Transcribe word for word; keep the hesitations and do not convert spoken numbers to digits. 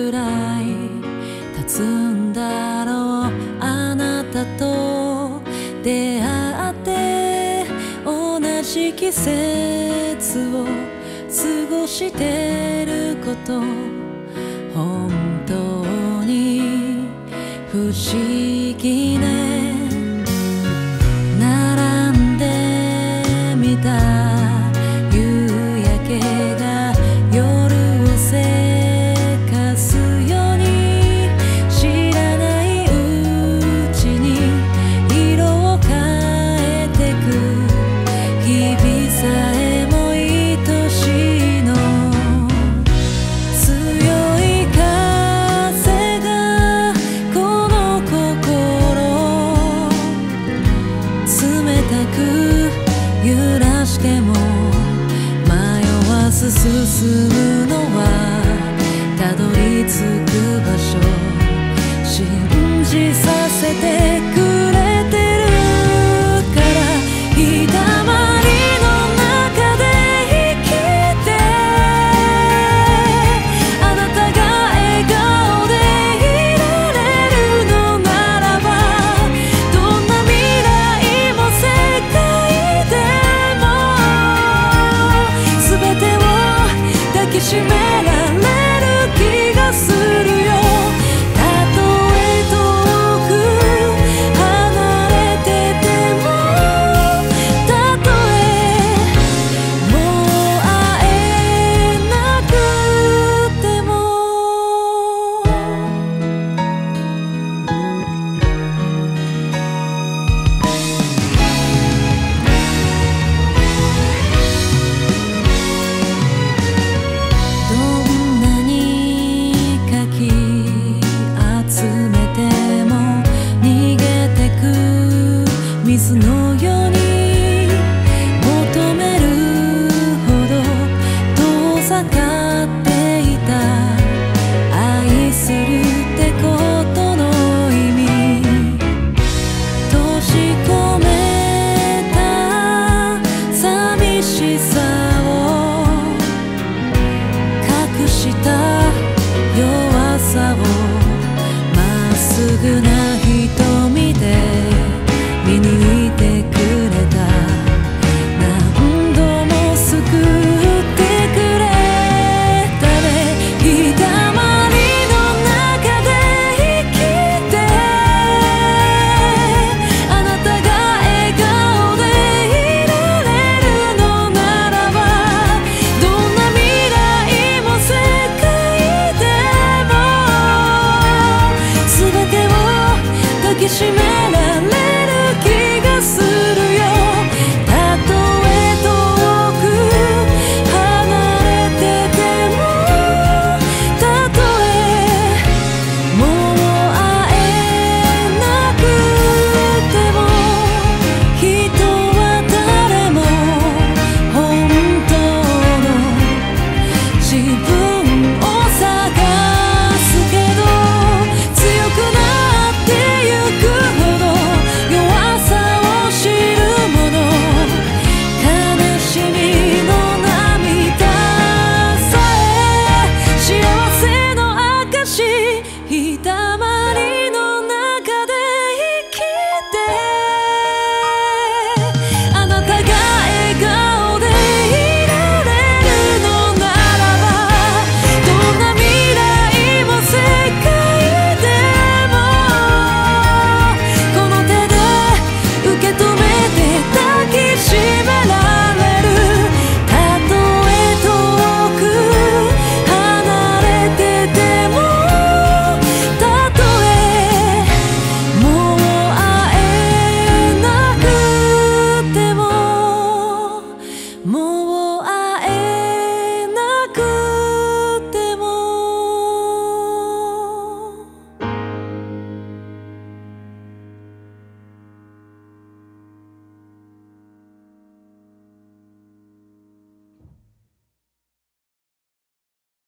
くらい経つんだろう。あなたと出会って同じ季節を過ごしてること、本当に不思議ね。並んでみた夕焼けが夜をせかすように、知らないうちに色を変えてく。日々さえも愛しいの。強い風がこの心冷たく揺らしても迷わず進むのはたどり着く場所。信じさせてくれてるから、日だまりの中で生きて、あなたが笑顔でいられるのならば、どんな未来も世界でも全てを抱きしめられる気がするよ。たとえ遠く離れてても、たとえもう会えなくても。どんなにかき集めても逃げてく水のように、求めるほど遠ざかっていた愛するってことの意味、閉じ込めた寂しさを隠した弱さを、まっすぐな瞳で見抜いてくれた。何度も救ってくれたね。日だまりの中で生きて、あなたが笑顔でいられるのならば、どんな未来も世界でも全てを抱きしめられる気がするよ。たとえ遠く離れてても、たとえもう会えなくても、人は誰も本当の自分を探すけど、強くなってゆくほど弱さを知るもの。悲しみの涙さえ幸せの証。